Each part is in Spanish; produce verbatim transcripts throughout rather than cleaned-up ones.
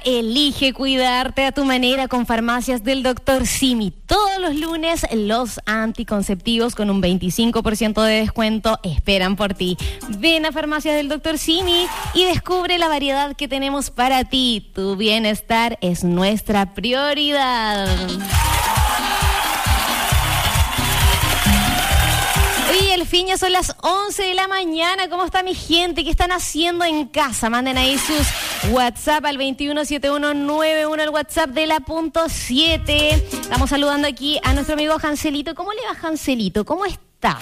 elige cuidarte a tu manera con Farmacias del doctor Simi. Todos los lunes los anticonceptivos con un veinticinco por ciento de descuento esperan por ti. Ven a Farmacias del doctor Simi y descubre la variedad que tenemos para ti. Tu bienestar es nuestra prioridad. Y el fin ya son las once de la mañana. ¿Cómo está mi gente? ¿Qué están haciendo en casa? Manden ahí sus WhatsApp al veintiuno setenta y uno noventa y uno, el WhatsApp de la punto siete. Estamos saludando aquí a nuestro amigo Hanselito. ¿Cómo le va, Hanselito? ¿Cómo está?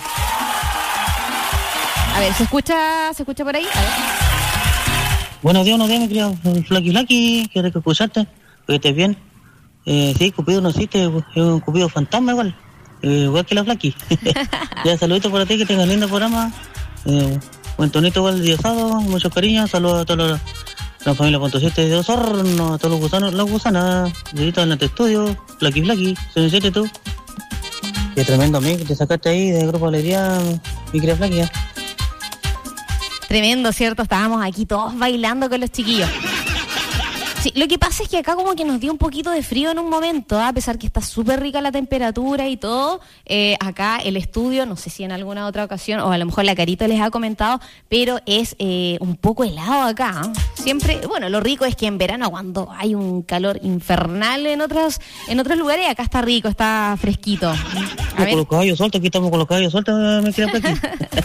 A ver, ¿se escucha, se escucha por ahí? A ver. Buenos días, buenos días, mi querido Flaky Flaky. Qué rico escucharte. Que estés bien. Eh, sí, Cupido no existe, es un Cupido fantasma igual. Eh, igual que la Flaky. Ya, saluditos para ti, que tengas lindo programa. Eh, buen tonito igual el día sábado, muchos cariños. Saludos a toda la, la familia punto siete de Osorno, a todos los gusanos, las gusanas, deditos en el estudio. Flaky Flaky, soy siete tú. Qué tremendo amigo que te sacaste ahí del Grupo Alegría, mi querida Flaky. ¿eh? Tremendo, ¿cierto? Estábamos aquí todos bailando con los chiquillos. Sí, lo que pasa es que acá como que nos dio un poquito de frío en un momento, ¿eh? A pesar que está súper rica la temperatura y todo. Eh, acá el estudio, no sé si en alguna otra ocasión, o a lo mejor la Carito les ha comentado, pero es eh, un poco helado acá. ¿eh? Siempre, bueno, lo rico es que en verano cuando hay un calor infernal en otros, en otros lugares, acá está rico, está fresquito. A ver. Con los caballos sueltos, aquí estamos con los caballos sueltos, me queda por aquí.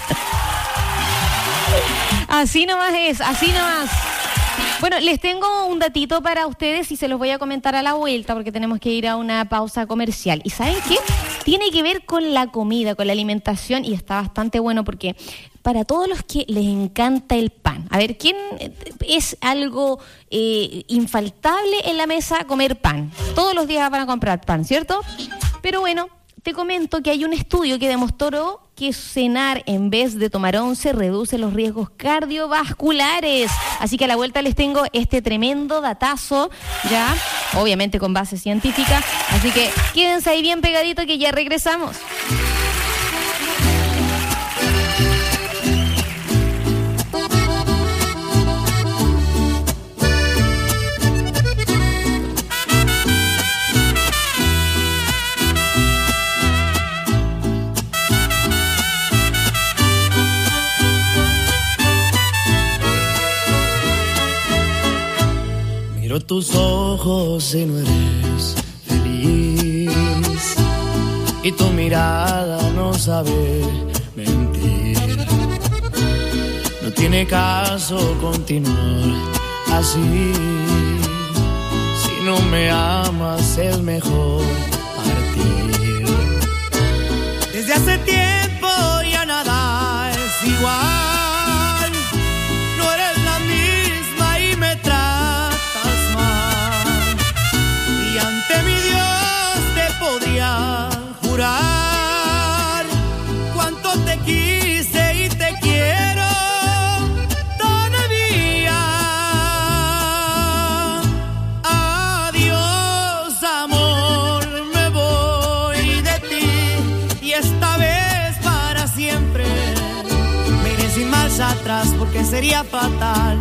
Así nomás es, así nomás. Bueno, les tengo un datito para ustedes y se los voy a comentar a la vuelta porque tenemos que ir a una pausa comercial. ¿Y saben qué? Tiene que ver con la comida, con la alimentación y está bastante bueno porque para todos los que les encanta el pan. A ver, ¿quién es algo eh, infaltable en la mesa? Comer pan. Todos los días van a comprar pan, ¿cierto? Pero bueno, te comento que hay un estudio que demostró que cenar en vez de tomar once reduce los riesgos cardiovasculares. Así que a la vuelta les tengo este tremendo datazo, ya, obviamente con base científica. Así que quédense ahí bien pegadito que ya regresamos. Miro tus ojos y no eres feliz, y tu mirada no sabe mentir. No tiene caso continuar así. Si no me amas es mejor partir. Desde hace tiempo ya nada es igual. No eres la misma y me traes. Podría jurar cuánto te quise y te quiero todavía. Adiós, amor, me voy de ti y esta vez para siempre. Me iré sin marcha atrás porque sería fatal.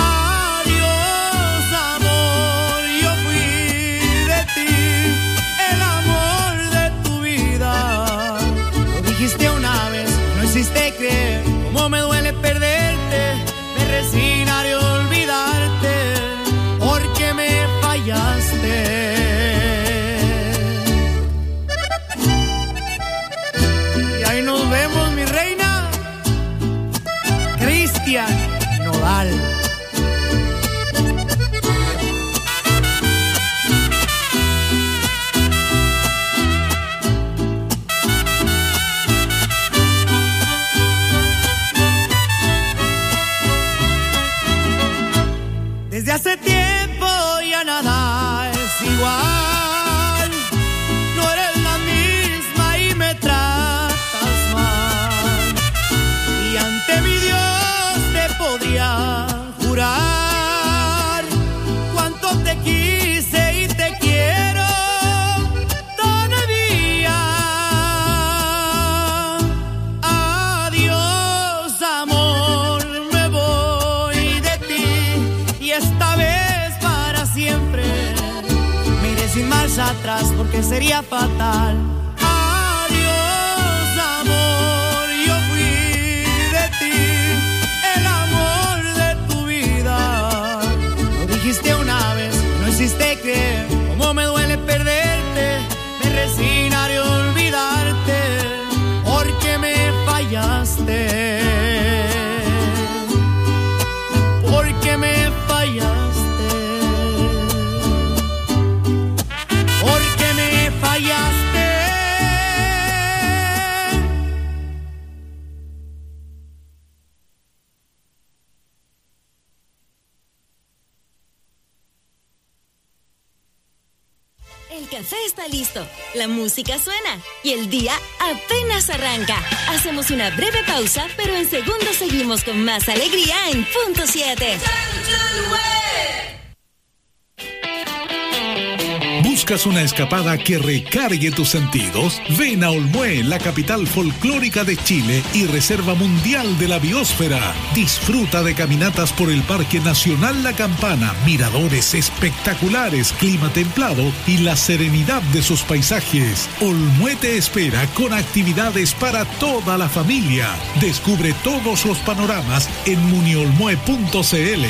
Dijiste una vez, no hiciste creer cómo me duele perderte. Me resignaré a olvidarte porque me fallaste. Y ahí nos vemos, mi reina. Cristian Nodal. marcha atrás porque sería fatal. Adiós, amor, yo fui de ti, el amor de tu vida. Lo dijiste una vez, no hiciste creer cómo me duele perderte. Me resignaré a olvidarte porque me fallaste. Porque me fallaste. Porque me fallaste. El café está listo, la música suena y el día apenas arranca. Hacemos una breve pausa, pero en segundos seguimos con más alegría en Punto siete. ¿Buscas una escapada que recargue tus sentidos? Ven a Olmué, la capital folclórica de Chile y reserva mundial de la biosfera. Disfruta de caminatas por el Parque Nacional La Campana, miradores espectaculares, clima templado y la serenidad de sus paisajes. Olmué te espera con actividades para toda la familia. Descubre todos los panoramas en muniolmue punto cl.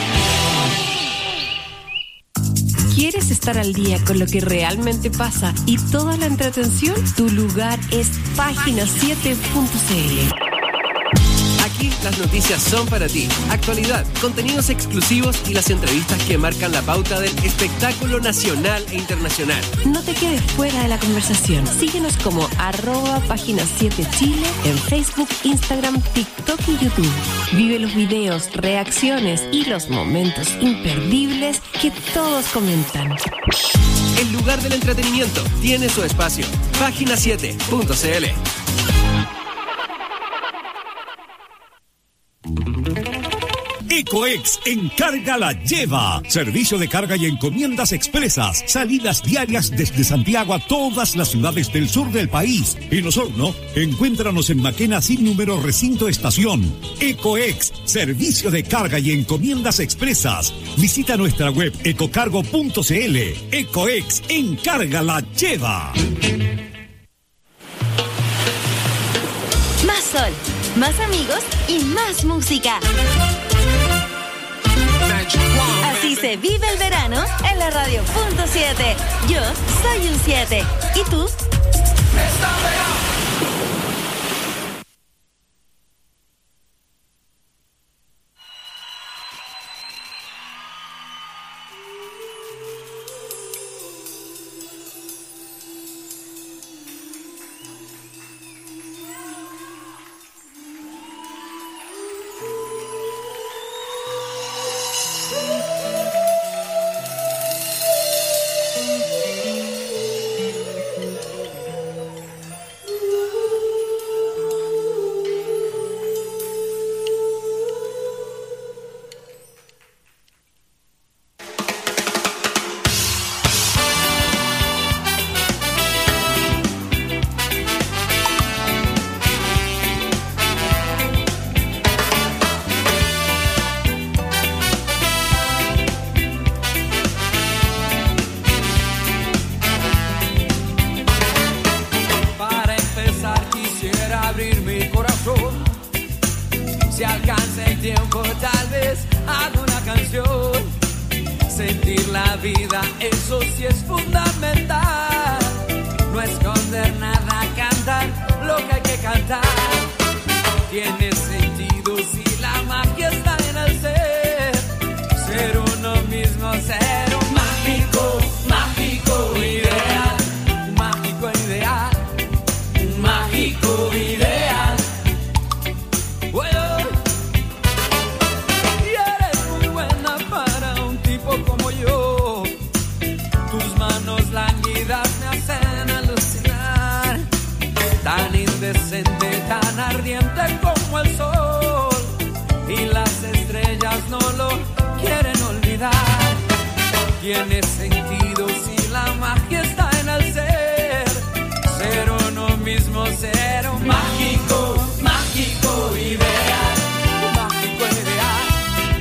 ¿Quieres estar al día con lo que realmente pasa y toda la entretención? Tu lugar es página siete punto cl. Aquí las noticias son para ti. Actualidad, contenidos exclusivos y las entrevistas que marcan la pauta del espectáculo nacional e internacional. No te quedes fuera de la conversación. Síguenos como arroba página siete Chile en Facebook, Instagram, TikTok y YouTube. Vive los videos, reacciones y los momentos imperdibles que todos comentan. El lugar del entretenimiento tiene su espacio. página siete punto cl. Ecoex Encarga la Lleva. Servicio de carga y encomiendas expresas. Salidas diarias desde Santiago a todas las ciudades del sur del país. En Osorno, encuéntranos en Maquena sin número recinto estación. Ecoex, servicio de carga y encomiendas expresas. Visita nuestra web ecocargo punto cl. Ecoex Encarga la Lleva. Más sol, más amigos y más música. Así se vive el verano en la radio Punto siete. Yo soy un siete. ¿Y tú?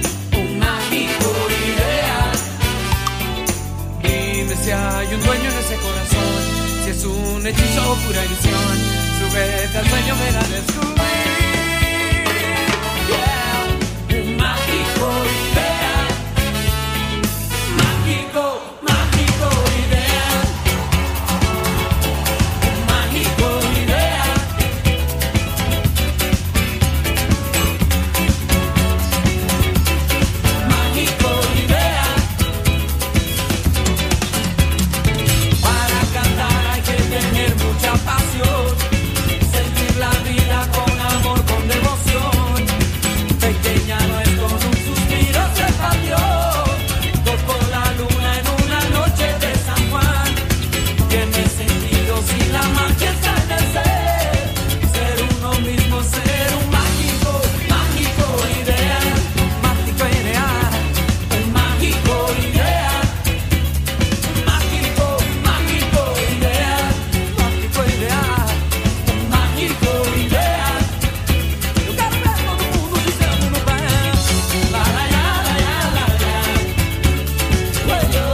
Si hay un dueño en ese un hechizo, pura ilusión. Súbete al sueño, ven a descubrir. Yeah. Un mágico ideal. Mágico, mágico ideal. Un mágico ideal. Mágico ideal. Para cantar hay que tener mucha pasión. Sentir la vida con amor, con devoción. Pequeña no es con un suspiro se partió. Tocó la luna en una noche de San Juan. Tiene sentido si la magia está en el ser. Ser uno mismo, ser un mágico, mágico ideal. Mágico ideal, un mágico ideal. Mágico, mágico ideal. Mágico ideal, un mágico ideal. Eu quero ver todo mundo dizendo no pé. La la la la la la la. Ué, yo.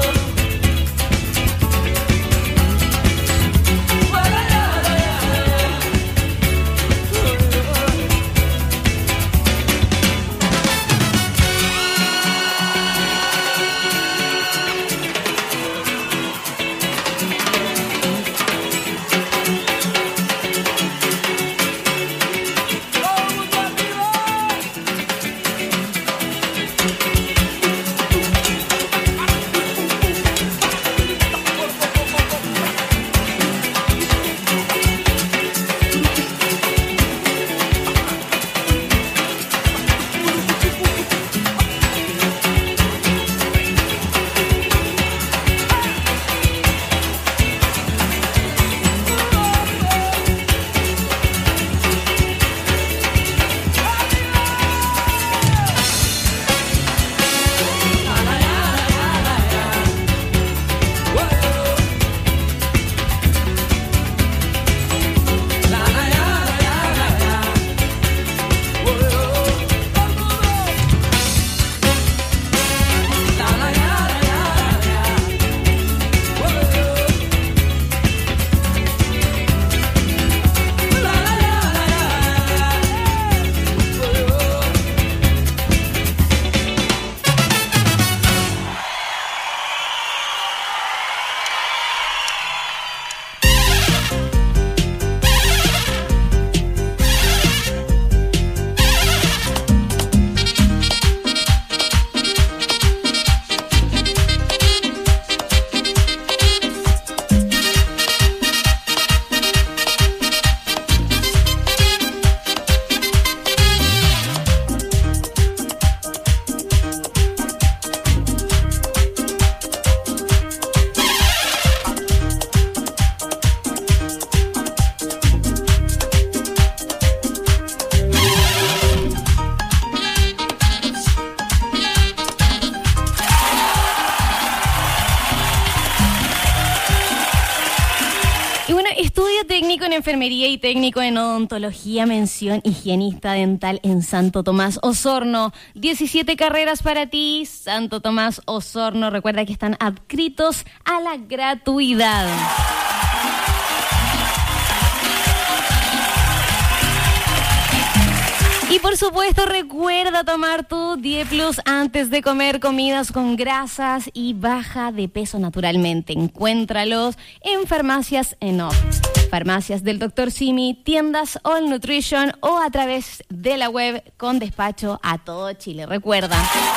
La la la la la la. Técnico en enfermería y técnico en odontología, mención higienista dental en Santo Tomás Osorno. diecisiete carreras para ti, Santo Tomás Osorno. Recuerda que están adscritos a la gratuidad. Y por supuesto, recuerda tomar tu diez plus antes de comer comidas con grasas y baja de peso naturalmente. Encuéntralos en farmacias Enough, farmacias del doctor Simi, tiendas All Nutrition o a través de la web con despacho a todo Chile. Recuerda.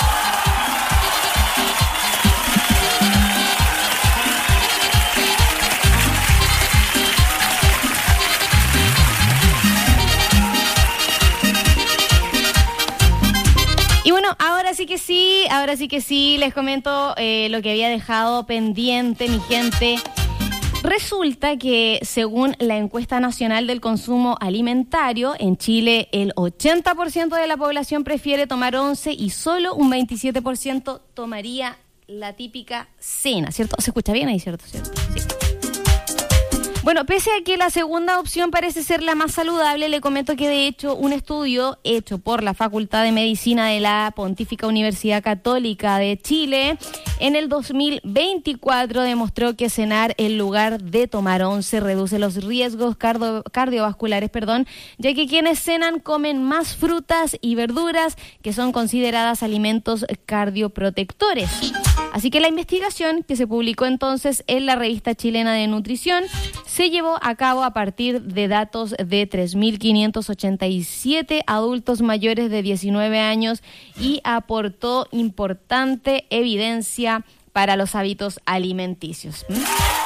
Y bueno, ahora sí que sí, ahora sí que sí, les comento eh, lo que había dejado pendiente, mi gente. Resulta que según la encuesta nacional del consumo alimentario, en Chile el ochenta por ciento de la población prefiere tomar once y solo un veintisiete por ciento tomaría la típica cena, ¿cierto? ¿Se escucha bien ahí, cierto? ¿Cierto? Sí. Bueno, pese a que la segunda opción parece ser la más saludable, le comento que de hecho un estudio hecho por la Facultad de Medicina de la Pontífica Universidad Católica de Chile en el dos mil veinticuatro demostró que cenar en lugar de tomar once reduce los riesgos cardio- cardiovasculares, perdón, ya que quienes cenan comen más frutas y verduras que son consideradas alimentos cardioprotectores. Así que la investigación que se publicó entonces en la revista chilena de nutrición se llevó a cabo a partir de datos de tres mil quinientos ochenta y siete adultos mayores de diecinueve años y aportó importante evidencia para los hábitos alimenticios. ¿Mm?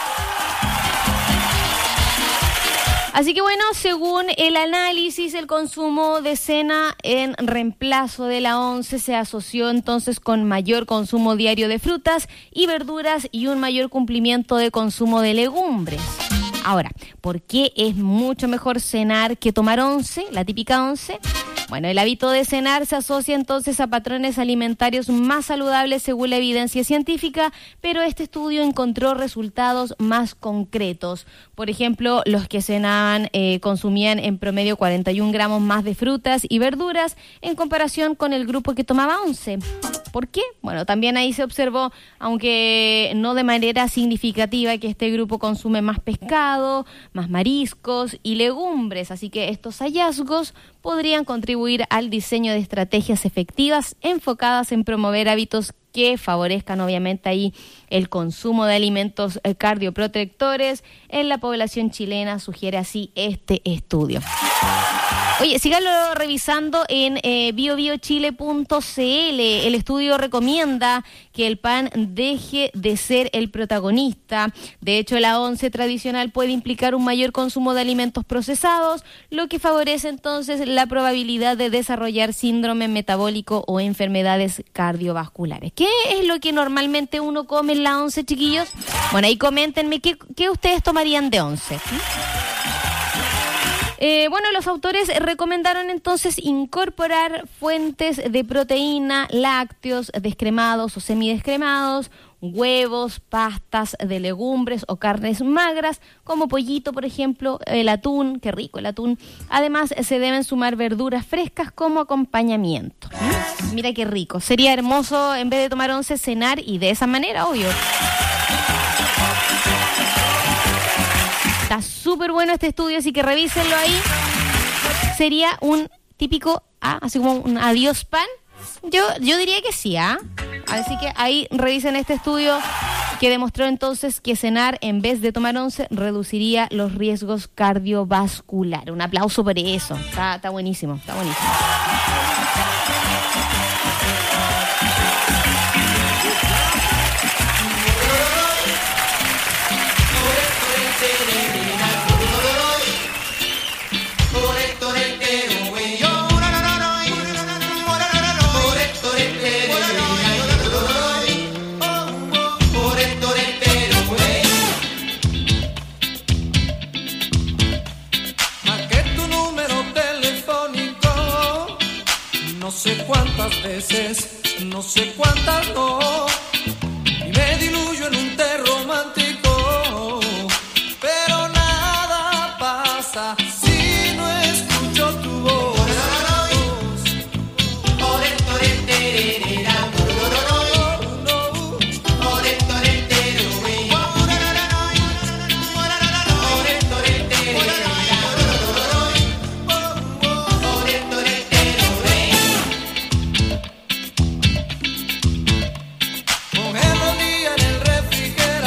Así que bueno, según el análisis, el consumo de cena en reemplazo de la once se asoció entonces con mayor consumo diario de frutas y verduras y un mayor cumplimiento de consumo de legumbres. Ahora, ¿por qué es mucho mejor cenar que tomar once, la típica once? Bueno, el hábito de cenar se asocia entonces a patrones alimentarios más saludables según la evidencia científica, pero este estudio encontró resultados más concretos. Por ejemplo, los que cenaban eh, consumían en promedio cuarenta y un gramos más de frutas y verduras en comparación con el grupo que tomaba once. ¿Por qué? Bueno, también ahí se observó, aunque no de manera significativa, que este grupo consume más pescado, más mariscos y legumbres, así que estos hallazgos podrían contribuir al diseño de estrategias efectivas enfocadas en promover hábitos que favorezcan obviamente ahí el consumo de alimentos cardioprotectores en la población chilena, sugiere así este estudio. Oye, síganlo revisando en eh, bio bio chile punto c l. El estudio recomienda que el pan deje de ser el protagonista. De hecho, la once tradicional puede implicar un mayor consumo de alimentos procesados, lo que favorece entonces la probabilidad de desarrollar síndrome metabólico o enfermedades cardiovasculares. ¿Qué es lo que normalmente uno come en la once, chiquillos? Bueno, ahí coméntenme qué, qué ustedes tomarían de once. Eh, bueno, los autores recomendaron entonces incorporar fuentes de proteína, lácteos, descremados o semidescremados, huevos, pastas de legumbres o carnes magras, como pollito, por ejemplo, el atún, qué rico el atún. Además, se deben sumar verduras frescas como acompañamiento. ¿Mm? Mira qué rico. Sería hermoso, en vez de tomar once, cenar y de esa manera, obvio. Está súper bueno este estudio, así que revísenlo ahí. Sería un típico, ah, así como un adiós pan. Yo, yo diría que sí, ¿ah? Así que ahí revisen este estudio que demostró entonces que cenar en vez de tomar once reduciría los riesgos cardiovasculares. Un aplauso por eso. Está, está buenísimo, está buenísimo. No sé cuántas veces, no sé cuántas no, y me diluyo en un té romántico, pero nada pasa si no escucho tu voz. Con el día en el refrigerador.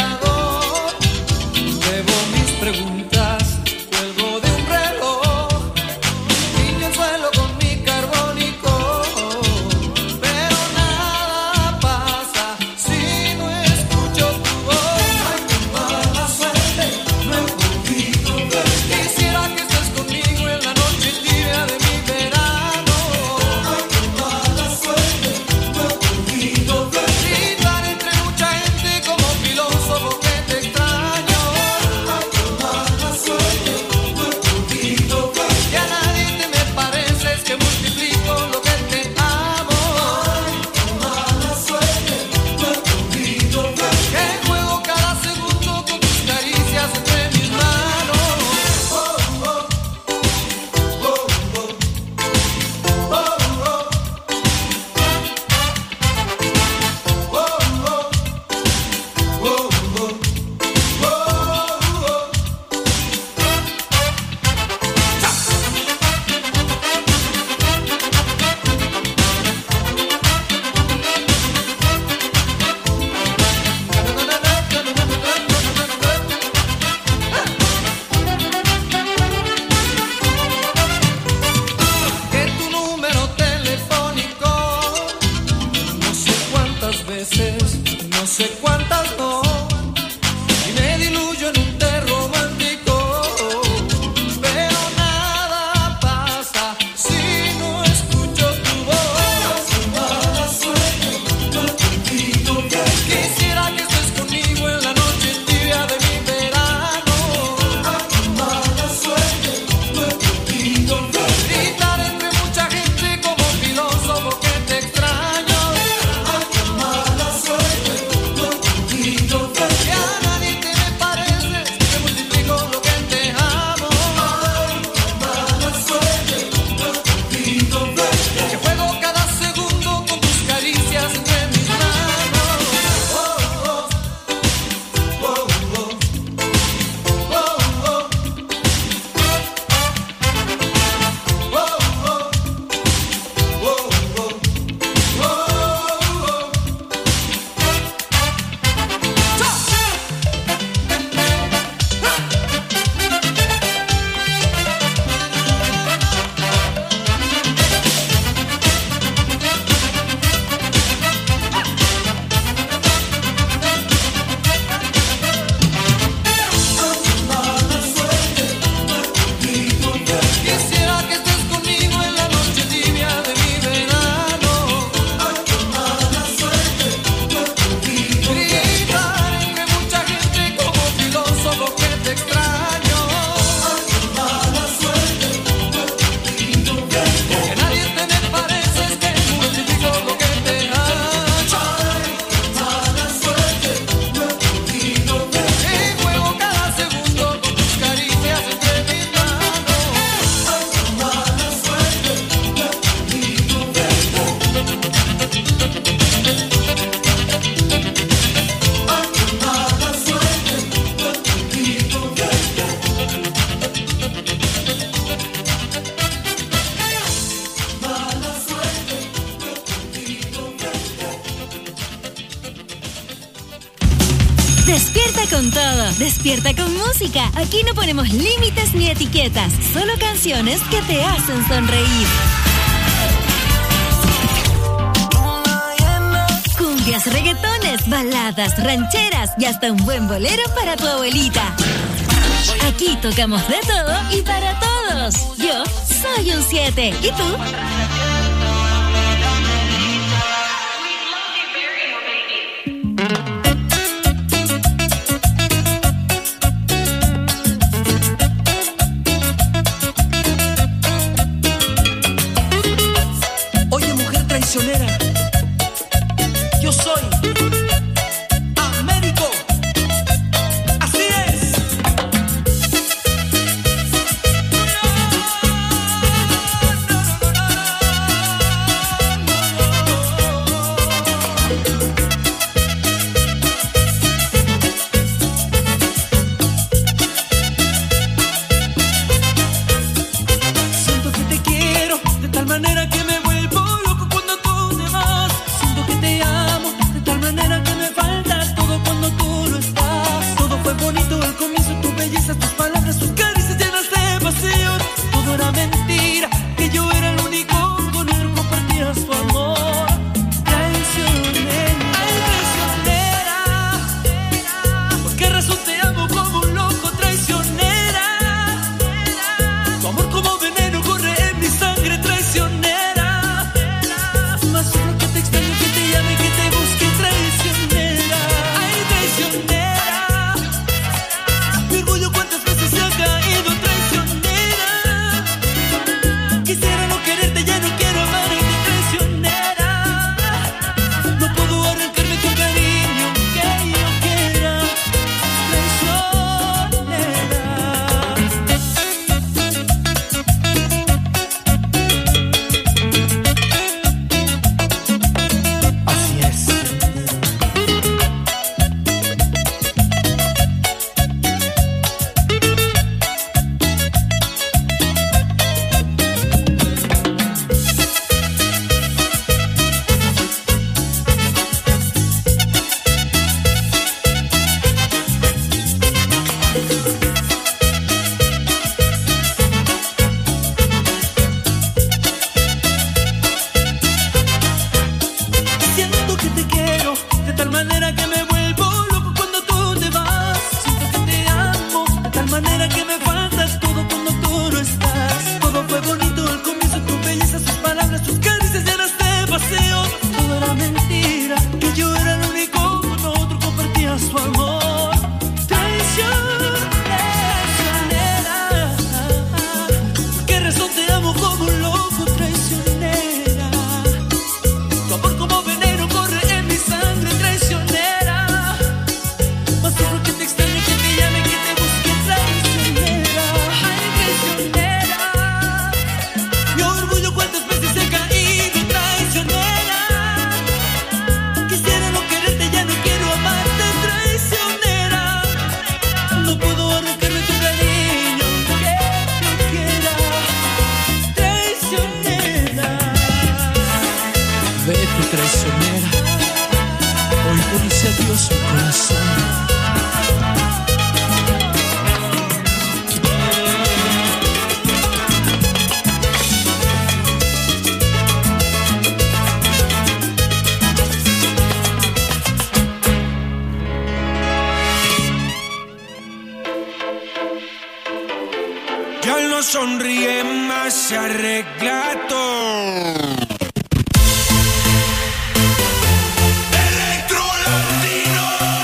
con todo. Despierta con música. Aquí no ponemos límites ni etiquetas, solo canciones que te hacen sonreír. Cumbias, reggaetones, baladas, rancheras y hasta un buen bolero para tu abuelita. Aquí tocamos de todo y para todos. Yo soy un siete. ¿Y tú? Oye, mujer traicionera, yo soy Américo. Así es. Siento que te quiero de tal manera que me vuelvo loco cuando tú te vas. Siento que te amo de tal manera que me faltas todo cuando tú no estás. Todo fue bonito al comienzo, tu belleza, tus palabras, tus caricias llenas de pasión. Todo era mentira, que yo era el único con el que compartías tu amor. Traicionera, ay, traicionera, ¿por qué razón te amo como un loco? Traicionera, tu amor como veneno corre en mi sangre. Traicionera, más solo que te extraño, que te llame, que te busque. Traicionera, ay, traicionera, mi orgullo cuántas veces se ha caído. Traicionera, quisiera no quererte, ya no quiero amarte. Traicionera, no puedo arrancarme tu cariño que yo quiera. Así es. Siento que te quiero de tal manera que me vuelvo loco cuando tú te vas. Siento que te amo de tal manera que me faltas todo cuando tú no estás. Todo fue bonito al comienzo, tu belleza, sus palabras, tus caricias llenas de pasión. Todo era mentira, que yo era el único con otro compartías tu amor. Traicionera, ¿por qué razón te amo como un loco? Traicionera, tu amor como veneno corre en mi sangre. Traicionera, más solo que te extraño, que te llame, que te busque. Traicionera, ay, traicionera, mi orgullo cuántas veces se ha caído. Traicionera, quisiera no quererte, ya no quiero amarte. Traicionera, no puedo arrancarme tu cariño que yo quiera. Traicionera, vete traicionera, hoy te dice adiós mi corazón. Ya no sonríe más, se arregla todo. Electro Latino,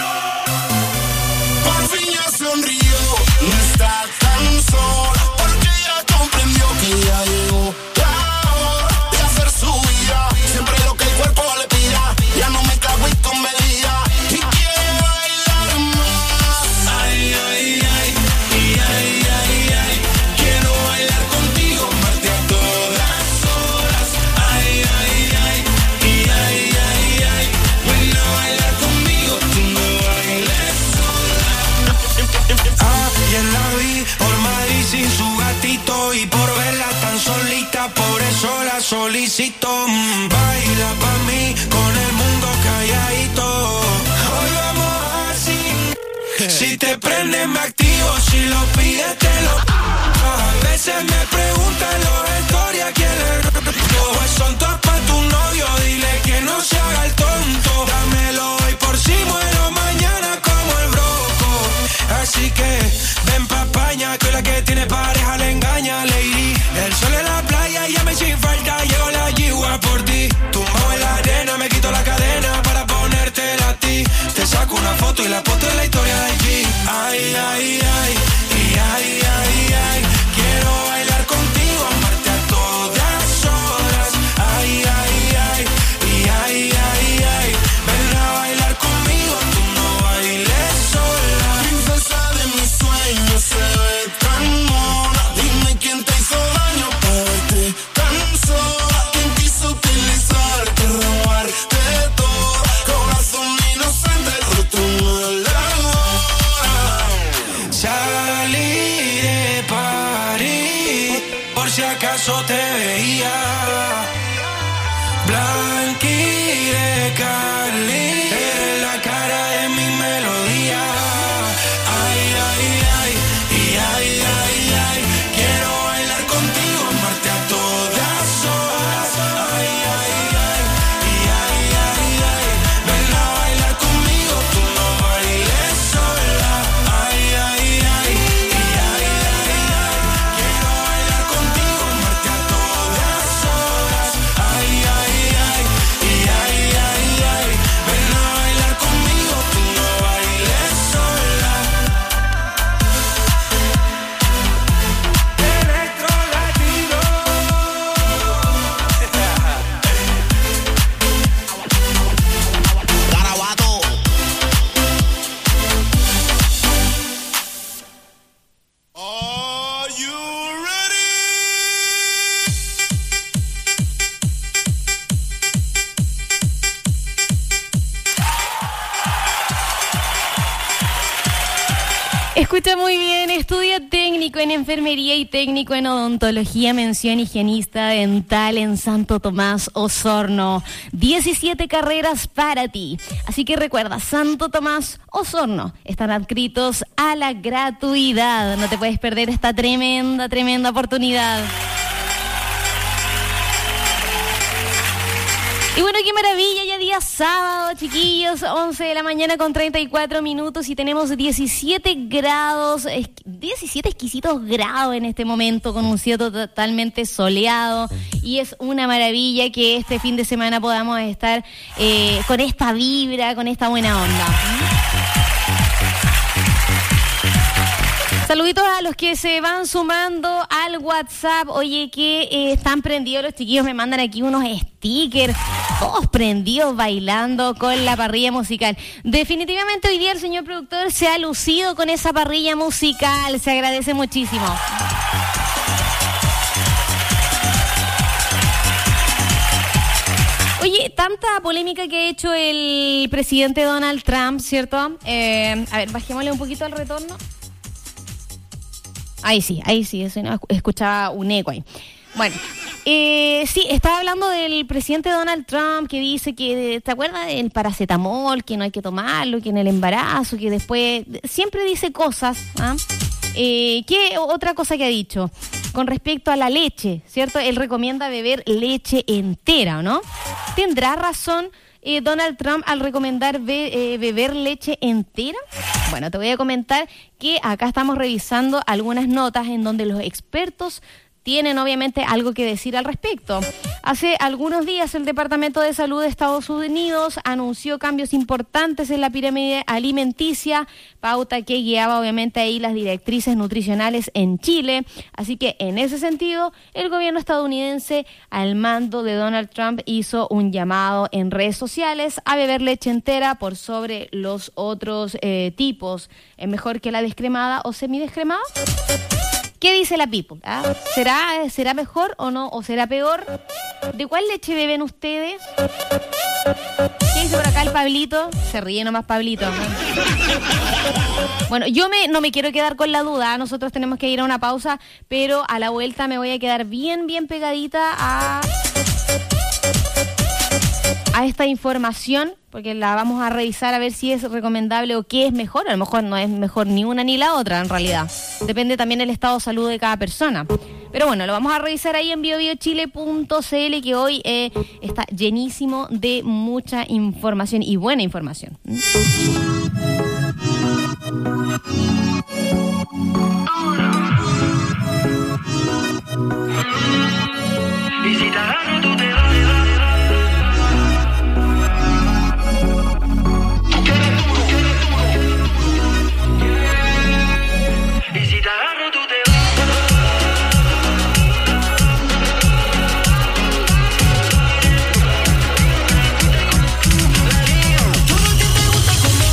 por fin ya sonrió, no está tan sola, porque ya comprendió que ya llegó la hora de hacer su vida, siempre lo que el cuerpo le pida, ya no me cago y con medida, y quiere bailar más. Ay, ay, ay, ay, ay, ay, ay, quiero bailar contigo, amarte a todas horas. Ay, ay, ay, ay, ay, ay, ay, ven a bailar conmigo, tú no bailes sola. Ayer la vi por Madrid sin su gatito, y por verla tan solita, por eso la solicito. Mm, baila pa' mí con el mundo calladito. Hoy vamos así. Si que me activo, si lo pides te lo. A veces me preguntan los historias quién es. Pues son todas pa' tu novio, dile que no se haga el tonto. Dámelo hoy por si muero mañana como el broco. Así que ven pa' España, que la que tiene pareja le engaña, lady. El sol en la playa y ya me sin falta, llego la yigua por ti. Tumbado en la arena, me quito la cadena para ponértela a ti. Te saco una foto y la posto en la historia de G. Ay, ay, ay, y ay, ay, ay. Quiero bailar contigo, amarte a todas horas. Ay, ay, ay, y ay, ay, ay. Ven a bailar conmigo, tú no bailes sola. Princesa de mis sueños, se ve tan mona. Dime quién te hizo daño para verte tan sola. ¿Quién quiso utilizarte, robarte todo? Corazón inocente, roto en el amor. Salí de París, por si acaso te veía. Blanqui de Cali, eres la cara de mi melodía. Ay, ay, ay, y ay, ay, ay. Quiero bailar contigo, amarte a todas horas. Ay, ay, ay, y ay, ay, ay. Ven a bailar conmigo, tú no bailes sola. Ay, ay, ay, y ay, ay, ay. Quiero bailar contigo, amarte a todas horas. Ay, ay, ay, y ay, ay, ay. Ven a bailar conmigo, tú no bailes sola. Electro Latino. Garabato. Are you ready? Escucha muy bien, estudia técnico en enfermería y técnico en odontología, mención higienista dental en Santo Tomás, Osorno. diecisiete carreras para ti. Así que recuerda, Santo Tomás, Osorno, están adscritos a la gratuidad. No te puedes perder esta tremenda, tremenda oportunidad. Y bueno, qué maravilla, ya día sábado, chiquillos, once de la mañana con treinta y cuatro minutos y tenemos diecisiete grados, diecisiete exquisitos grados en este momento con un cielo totalmente soleado y es una maravilla que este fin de semana podamos estar eh, con esta vibra, con esta buena onda. Saluditos a los que se van sumando al WhatsApp. Oye, que eh, están prendidos los chiquillos, me mandan aquí unos stickers, todos prendidos bailando con la parrilla musical. Definitivamente hoy día el señor productor se ha lucido con esa parrilla musical, se agradece muchísimo. Oye, tanta polémica que ha hecho el presidente Donald Trump, ¿cierto? Eh, a ver, bajémosle un poquito al retorno. Ahí sí, ahí sí, eso no, escuchaba un eco ahí. Bueno, eh, sí, estaba hablando del presidente Donald Trump que dice que, ¿te acuerdas del paracetamol? Que no hay que tomarlo, que en el embarazo, que después... Siempre dice cosas, ¿ah? Eh, ¿Qué otra cosa que ha dicho? Con respecto a la leche, ¿cierto? Él recomienda beber leche entera, ¿no? ¿Tendrá razón eh, Donald Trump al recomendar be- eh, beber leche entera? Bueno, te voy a comentar que acá estamos revisando algunas notas en donde los expertos tienen obviamente algo que decir al respecto. Hace algunos días el Departamento de Salud de Estados Unidos anunció cambios importantes en la pirámide alimenticia, pauta que guiaba obviamente ahí las directrices nutricionales en Chile. Así que en ese sentido, el gobierno estadounidense al mando de Donald Trump hizo un llamado en redes sociales a beber leche entera por sobre los otros eh, tipos. ¿Es mejor que la descremada o semidescremada? ¿Qué dice la people? ¿Ah? ¿Será, ¿Será mejor o no? ¿O será peor? ¿De cuál leche beben ustedes? ¿Qué dice por acá el Pablito? Se ríe nomás Pablito. Bueno, yo me, no me quiero quedar con la duda. Nosotros tenemos que ir a una pausa, pero a la vuelta me voy a quedar bien, bien pegadita a... a esta información, porque la vamos a revisar a ver si es recomendable o qué es mejor. A lo mejor no es mejor ni una ni la otra, en realidad. Depende también del estado de salud de cada persona. Pero bueno, lo vamos a revisar ahí en bio bio chile punto c l, que hoy eh, está llenísimo de mucha información y buena información. Y si te agarro, tú te vas. Y si te agarro, tú te vas. Tú no te gusta como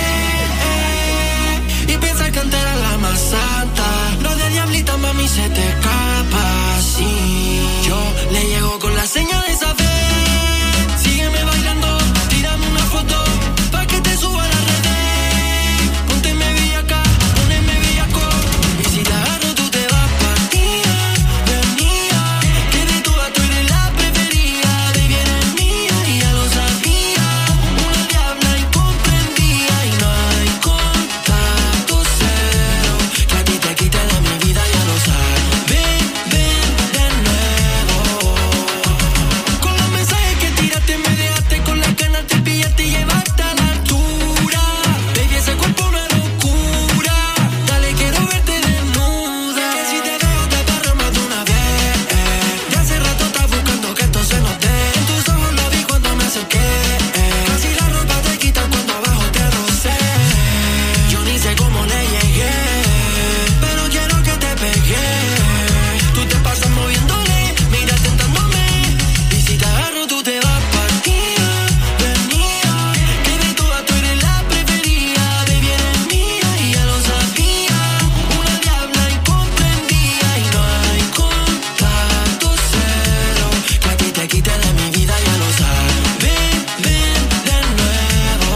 es y piensas cantar a la más santa. Lo de diablita, mami, se te escapa, sí. Yo le llego con la señal de esa fe. Sígueme bailando, tírame una foto pa' que te suba a la red. Pónteme villaca, poneme villaco. Y si te agarro, tú te vas partida de mía. Que de todas tú eres la preferida. Baby, eres mía y ya lo sabía. Una diabla incomprendida y no hay contacto cero que a ti te quite de mi vida, ya lo sabes. Ven, ven de nuevo. Con los mensajes que tiraste me dejaste con las ganas de pillarte y llevarte a la altura. Baby, ese cuerpo no es locura. Dale, quiero verte desnuda. Que si te veo te agarro más de una vez. De hace rato estás buscando que esto se nos dé. En tus ojos lo vi cuando me acerqué. Casi la ropa te quitan cuando abajo te rocé. Yo ni sé cómo le llegué, pero quiero que te pegué. Tú te pasas moviéndole, mira tentándome. Y si te agarro tú te vas partida de mía. Que de todas tú eres la preferida. Baby, eres mía y ya lo sabía. Una diabla incomprendida y no hay contacto cero que a ti te quite de mi vida, ya lo sabes. Ven, ven de nuevo.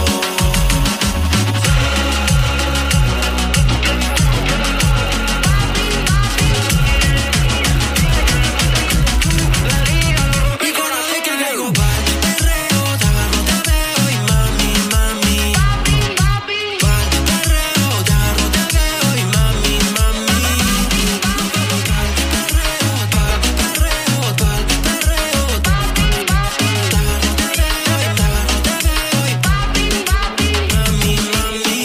Y cada vez que caigo pa'l perreo, te agarro, te veo y mami, mami. Pa'l perreo, te agarro, te veo y mami, mami. Pa'l perreo, pa'l perreo, pa'l perreo, te agarro, te veo y te agarro, te veo y mami, mami.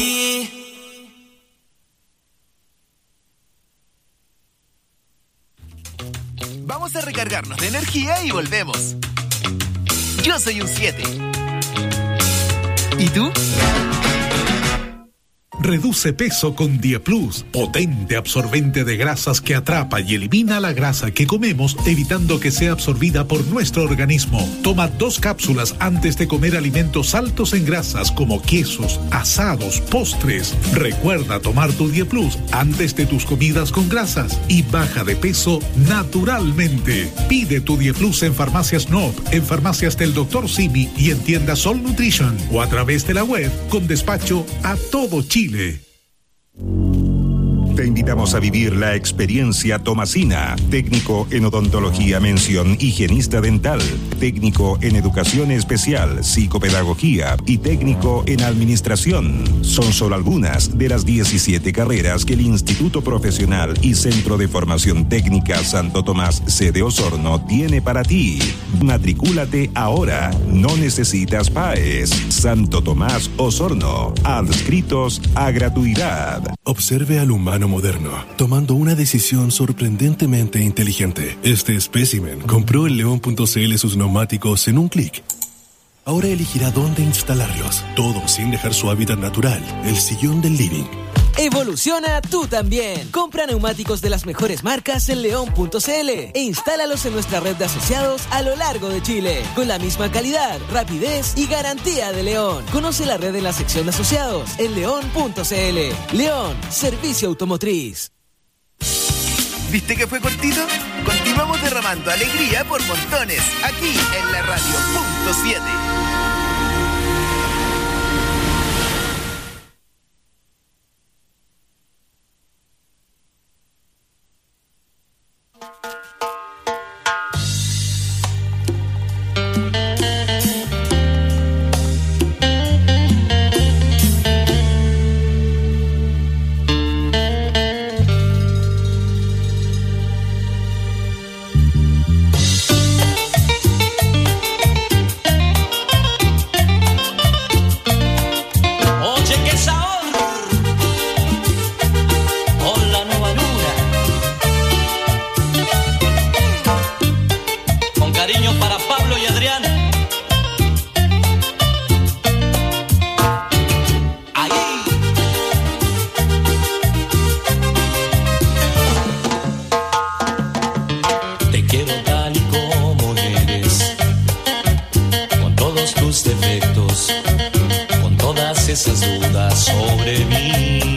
Vamos a recargarnos de energía y volvemos. Yo soy un siete. ¿Y tú? Reduce peso con Dieplus, potente absorbente de grasas que atrapa y elimina la grasa que comemos, evitando que sea absorbida por nuestro organismo. Toma dos cápsulas antes de comer alimentos altos en grasas como quesos, asados, postres. Recuerda tomar tu Dieplus antes de tus comidas con grasas y baja de peso naturalmente. Pide tu Dieplus en Farmacias Nob, en Farmacias del doctor Simi y en tiendas Sol Nutrition o a través de la web con despacho a todo Chile. Te invitamos a vivir la experiencia Tomasina, técnico en odontología mención higienista dental, técnico en educación especial, psicopedagogía y técnico en administración. Son solo algunas de las diecisiete carreras que el Instituto Profesional y Centro de Formación Técnica Santo Tomás sede Osorno tiene para ti. Matricúlate ahora, no necesitas P A E S. Santo Tomás Osorno, adscritos a gratuidad. Observe al humano moderno, tomando una decisión sorprendentemente inteligente. Este espécimen compró en león punto c l sus neumáticos en un clic. Ahora elegirá dónde instalarlos, todo sin dejar su hábitat natural, el sillón del living. Evoluciona tú también. Compra neumáticos de las mejores marcas en león punto c l e instálalos en nuestra red de asociados a lo largo de Chile, con la misma calidad, rapidez y garantía de León. Conoce la red en la sección de asociados en león punto c l. León, servicio automotriz. ¿Viste que fue cortito? Continuamos derramando alegría por montones, aquí en la radio punto siete. esas dudas sobre mí.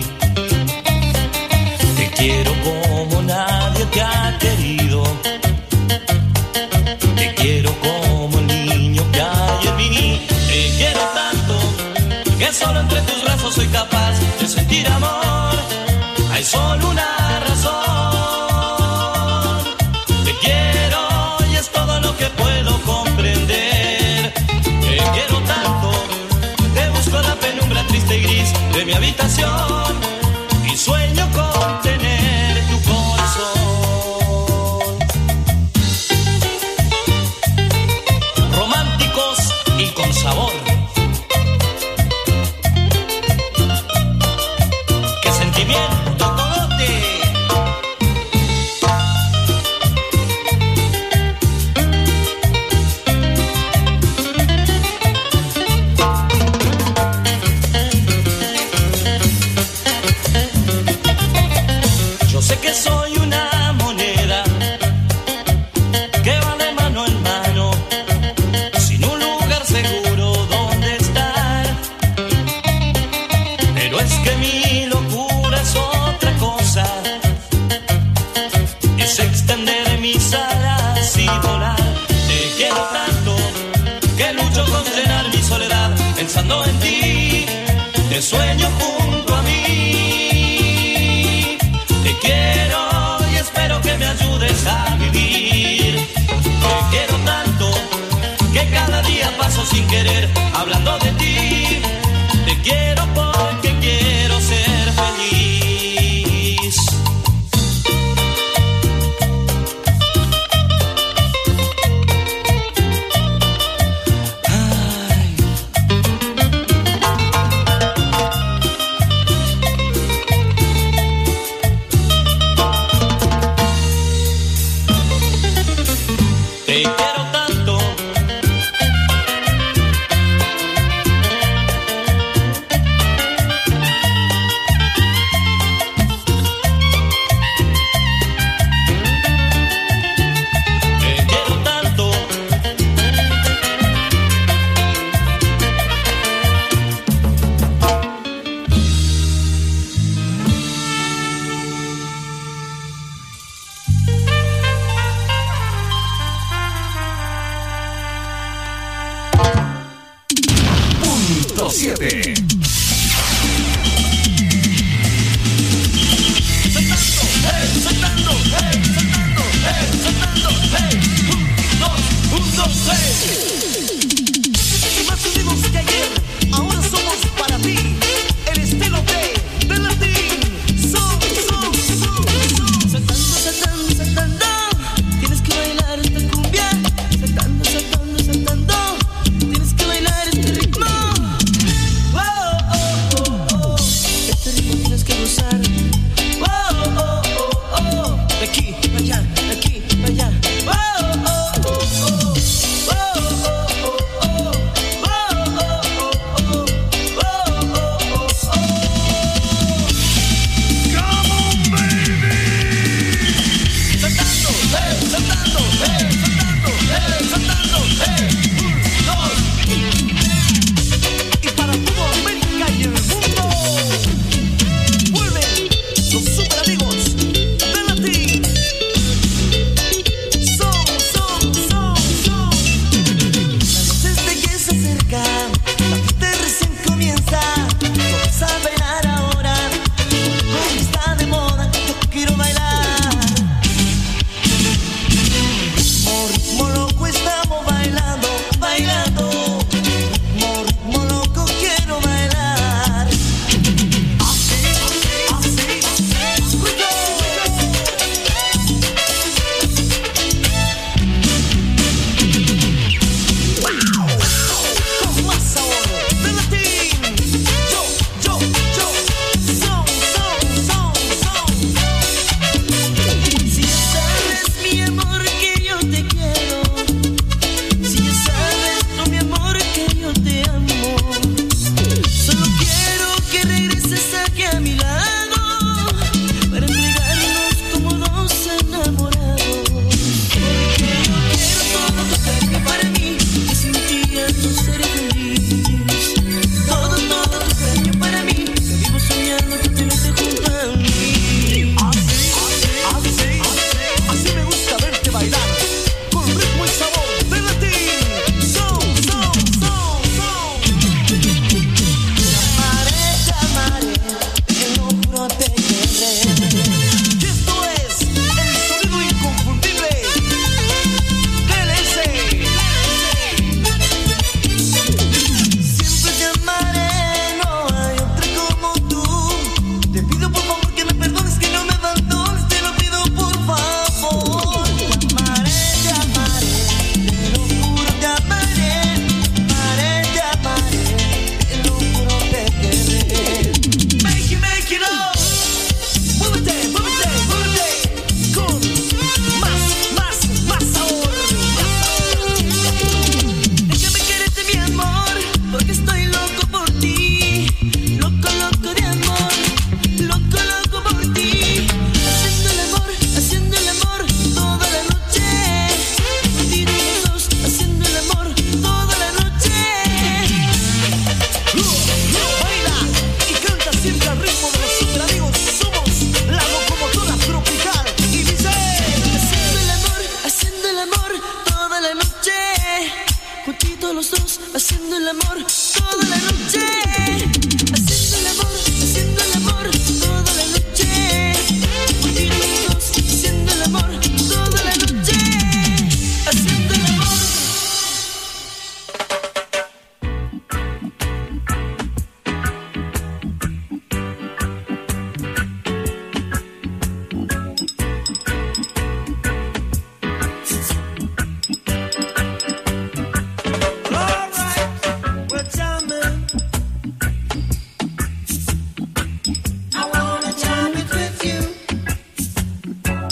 Te quiero como nadie te ha querido. Te quiero como el niño que hay en mí. Te quiero tanto que solo entre tus brazos soy capaz de sentir amor. Hay solo una razón. Te quiero y es todo lo que puedo comprender. Te quiero tanto, te busco la penumbra triste y gris de mi habitación y sueño con tener tu corazón. Románticos y con sabor. ¡Qué sentimiento! Pensando en ti, te sueño junto a mí. Te quiero y espero que me ayudes a vivir. Te quiero tanto que cada día paso sin querer hablando de ti. Te quiero porque quiero ser feliz.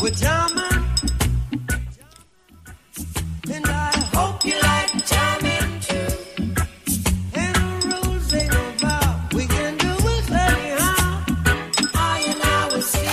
with jamming. And I hope you like jamming too. And the rules ain't no doubt. We can do it anyhow. I and I will see.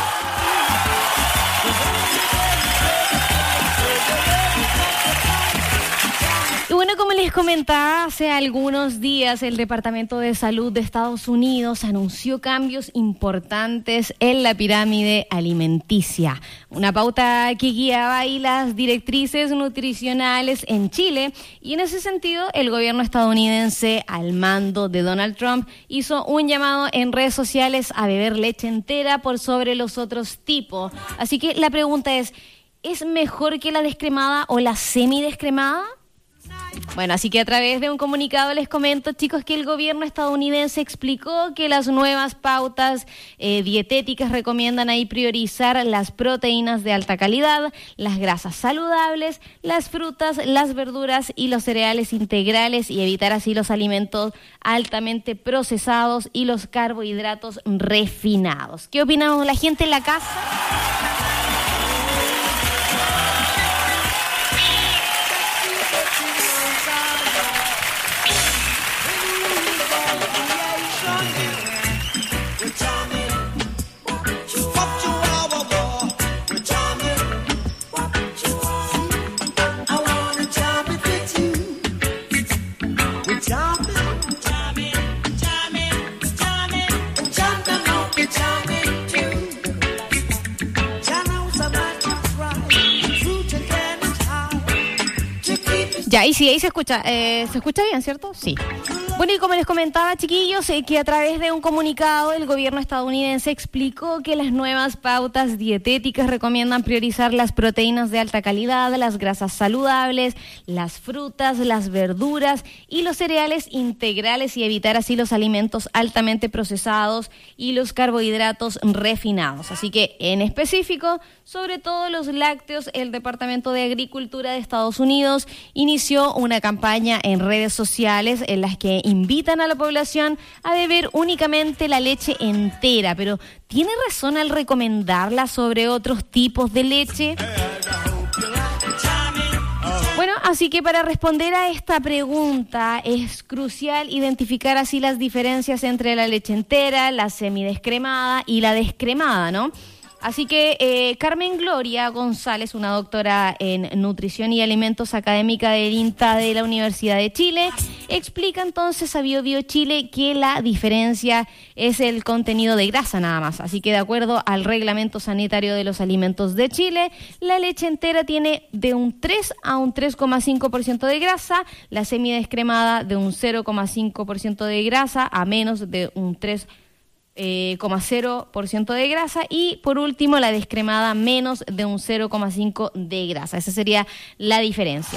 Y bueno, como les comentaba, hace algunos días el Departamento de Salud de Estados Unidos anunció cambios importantes en la pirámide alimenticia. Una pauta que guiaba ahí las directrices nutricionales en Chile. Y en ese sentido, el gobierno estadounidense, al mando de Donald Trump, hizo un llamado en redes sociales a beber leche entera por sobre los otros tipos. Así que la pregunta es, ¿es mejor que la descremada o la semidescremada? Bueno, así que a través de un comunicado les comento, chicos, que el gobierno estadounidense explicó que las nuevas pautas eh, dietéticas recomiendan ahí priorizar las proteínas de alta calidad, las grasas saludables, las frutas, las verduras y los cereales integrales y evitar así los alimentos altamente procesados y los carbohidratos refinados. ¿Qué opinamos la gente en la casa? Ya, y sí, ahí se escucha, eh, se escucha bien, ¿cierto? Sí. Bueno, y como les comentaba, chiquillos, eh, que a través de un comunicado el gobierno estadounidense explicó que las nuevas pautas dietéticas recomiendan priorizar las proteínas de alta calidad, las grasas saludables, las frutas, las verduras y los cereales integrales y evitar así los alimentos altamente procesados y los carbohidratos refinados. Así que, en específico, sobre todo los lácteos, el Departamento de Agricultura de Estados Unidos inició una campaña en redes sociales en las que invitan a la población a beber únicamente la leche entera, pero ¿tiene razón al recomendarla sobre otros tipos de leche? Bueno, así que para responder a esta pregunta es crucial identificar así las diferencias entre la leche entera, la semidescremada y la descremada, ¿no? Así que eh, Carmen Gloria González, una doctora en nutrición y alimentos académica del INTA de la Universidad de Chile, explica entonces a Bio Bio Chile que la diferencia es el contenido de grasa nada más. Así que de acuerdo al Reglamento Sanitario de los Alimentos de Chile, la leche entera tiene de un tres a un tres coma cinco por ciento de grasa, la semidescremada de un cero coma cinco por ciento de grasa a menos de un tres coma cero por ciento de grasa y por último la descremada menos de un cero coma cinco por ciento de grasa. Esa sería la diferencia.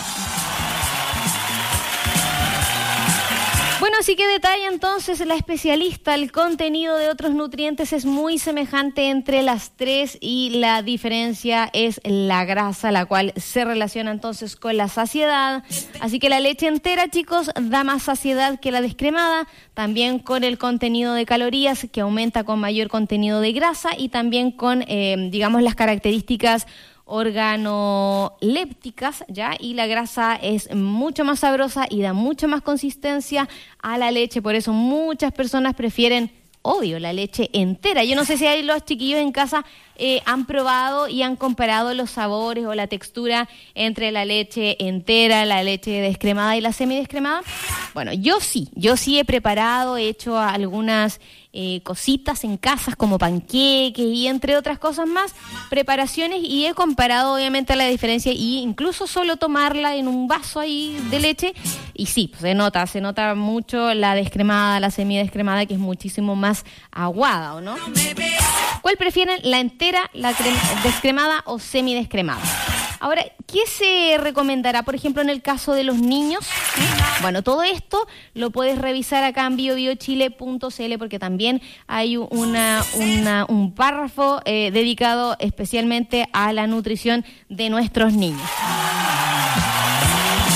Bueno, así que detalla entonces la especialista, el contenido de otros nutrientes es muy semejante entre las tres y la diferencia es la grasa, la cual se relaciona entonces con la saciedad. Así que la leche entera, chicos, da más saciedad que la descremada, también con el contenido de calorías que aumenta con mayor contenido de grasa y también con, eh, digamos, las características organolépticas, ¿ya? Y la grasa es mucho más sabrosa y da mucha más consistencia a la leche, por eso muchas personas prefieren, obvio, la leche entera. Yo no sé si hay los chiquillos en casa eh, han probado y han comparado los sabores o la textura entre la leche entera, la leche descremada y la semidescremada. Bueno, yo sí, yo sí he preparado, he hecho algunas Eh, cositas en casas como panqueques y entre otras cosas más, preparaciones, y he comparado obviamente la diferencia y incluso solo tomarla en un vaso ahí de leche y sí, se nota, se nota mucho la descremada, la semidescremada, que es muchísimo más aguada, ¿o no? ¿Cuál prefieren, la entera, la descremada o semidescremada? Ahora, ¿qué se recomendará, por ejemplo, en el caso de los niños? Bueno, todo esto lo puedes revisar acá en bio bio chile punto c l porque también hay una, una, un párrafo eh, dedicado especialmente a la nutrición de nuestros niños.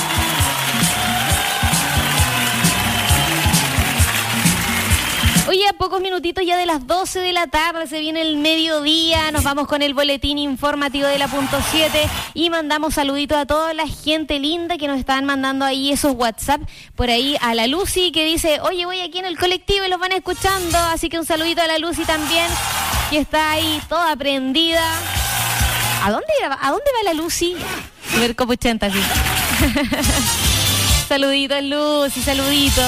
Oye, a pocos minutitos ya de las doce de la tarde, se viene el mediodía, nos vamos con el boletín informativo de la punto siete y mandamos saluditos a toda la gente linda que nos están mandando ahí esos WhatsApp. Por ahí a la Lucy que dice, oye, voy aquí en el colectivo y los van escuchando, así que un saludito a la Lucy también, que está ahí toda prendida. ¿A dónde va, ¿a dónde va la Lucy? A ver, como ochenta, sí. Saluditos, Lucy, saluditos.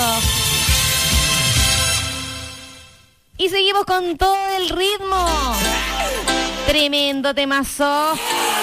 Y seguimos con todo el ritmo. Tremendo temazo.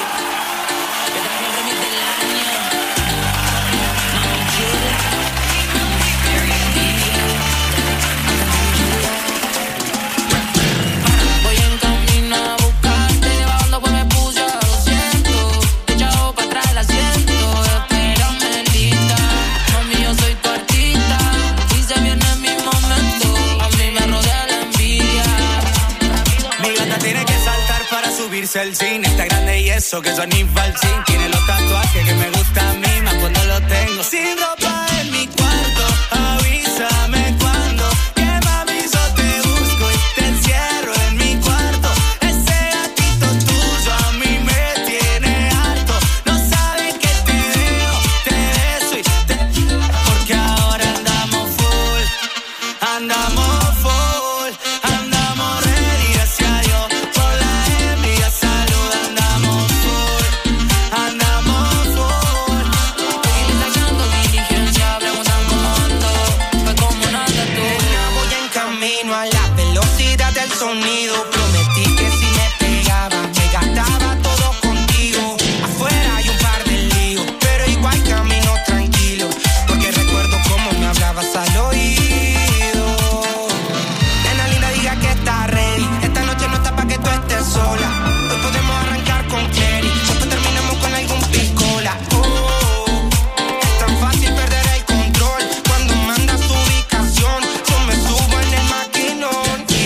El cine está grande y eso que son infalsín. Tiene los tatuajes que me gustan a mí, más cuando los tengo sin ropa en mi cuarto. Avísame cuando, que mami yo te busco y te encierro en mi cuarto. Ese gatito tuyo a mí me tiene harto. No sabes que te veo, te beso y te... Porque ahora andamos full, andamos full, andamos ready, gracias a Dios. Sonido, prometí que si me pegaba, me gastaba todo contigo. Afuera hay un par de líos, pero igual camino tranquilo, porque recuerdo cómo me hablabas al oído. Nena linda, diga que está ready. Esta noche no está pa' que tú estés sola. Hoy podemos arrancar con Kerry, después terminamos con algún piscola. Oh, es tan fácil perder el control cuando mandas tu ubicación. Yo me subo en el maquinón.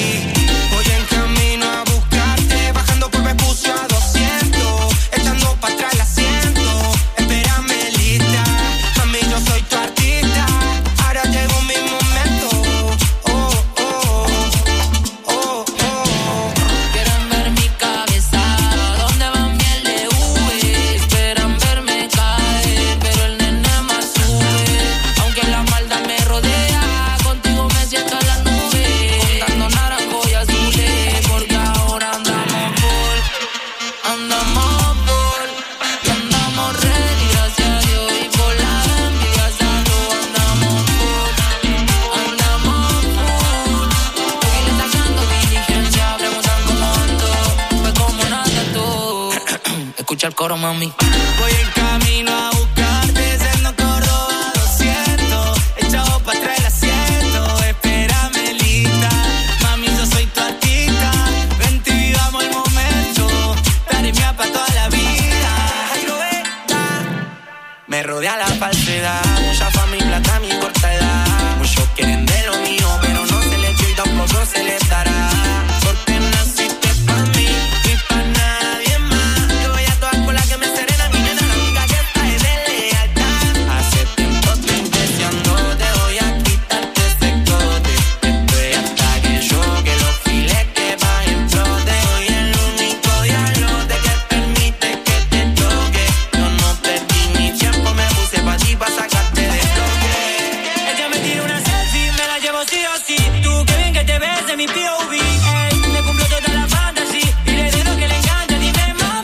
El coro, mami. Voy en camino a buscarte, siendo Córdoba doscientos, echado pa' atrás el asiento. Espérame lista, mami, yo soy tu artista. Vente y vivamos el momento, estaré mía pa' toda la vida. Ay, no está. Me rodea la falsedad, mucha familia, plata, mi corta edad. Muchos quieren de lo mío, pero no se les dio y tampoco se les dará. Porque naciste pa' mí y pa' nadie más. Que me serena, mi nena, la única que está es de lealtad. Hace tiempo estoy deseando, te voy a quitarte ese cote. Estoy hasta que yo, que los files que van en flote. Hoy el único diablote que permite que te toque. Yo no perdí mi tiempo, me puse pa' ti pa' sacarte de bloque. Ella me tira una selfie, me la llevo sí o sí. Tú, qué bien que te ves en mi P O V. Ey, me cumplo toda la fantasía y le digo que le encanta, dime mami.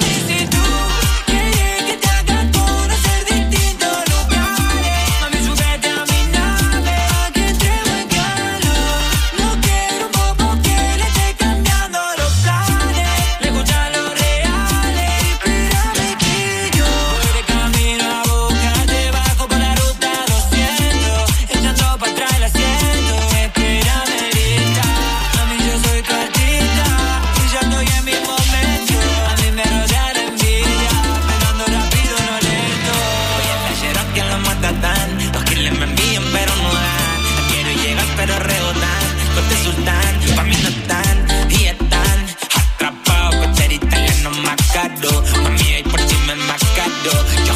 Mami, ay, por ti me mascado.